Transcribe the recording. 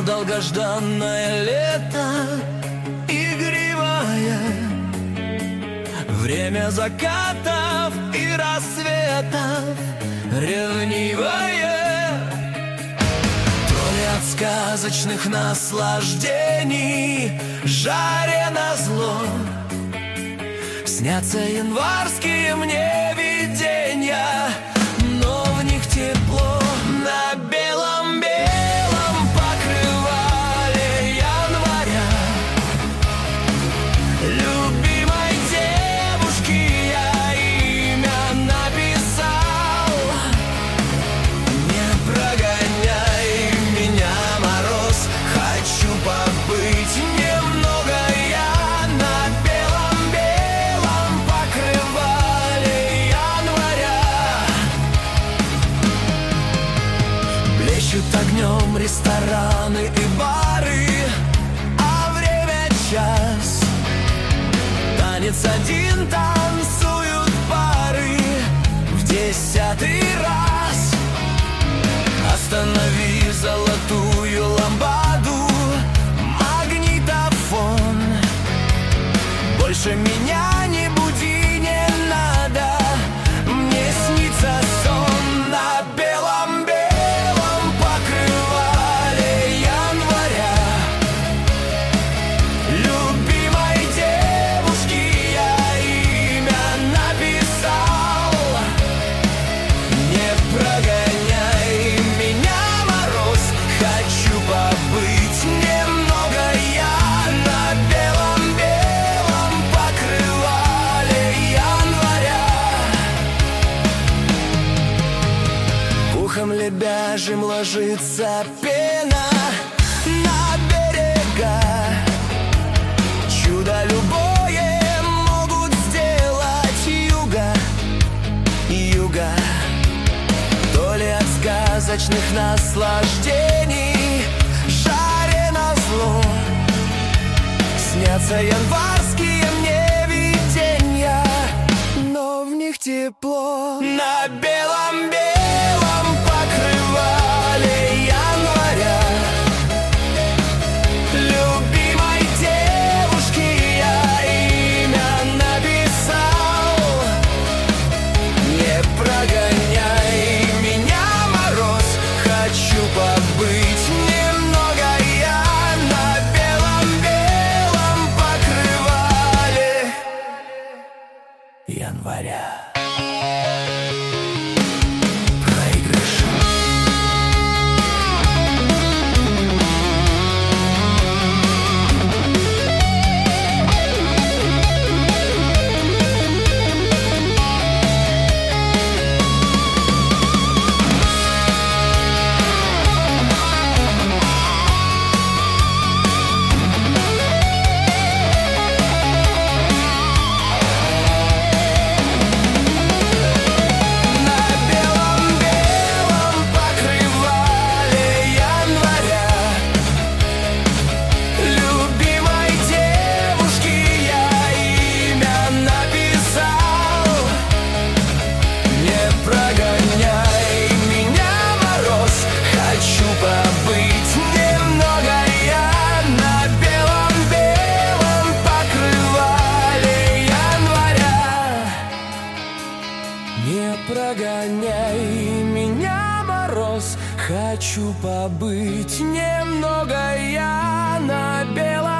долгожданное лето, игривое время закатов и рассветов, ревнивое, то ли от сказочных наслаждений жаре назло снятся январские мне видения, но в них тепло. На белом-белом покрывале января любимой девушке я имя написал. Не прогоняй меня, мороз, хочу побыть немного я на белом-белом покрывале января. Блещут огнем рестораны и бары, а время час. Танец один танцуют пары в 10-й раз. Останови золотую лампаду, магнитофон. Больше меня не буди, не надо, мне снится сон. На белом-белом покрывале января любимой девушке я имя написал. Не прогоняй меня, мороз, хочу побыть немного я на белом-белом покрывале января. Пухом лебяжьим ложится пена на берега. Чудо любое могут сделать юга. То ли от сказочных наслаждений жаре назло снятся январские мне видения, но в них тепло. На белом-белом покрывале января любимой девушке я имя написал. Не прогоняй меня, мороз, хочу побыть немного я на белом-белом покрывале января. Проигрыш. Не прогоняй меня, мороз, хочу побыть немного я на белом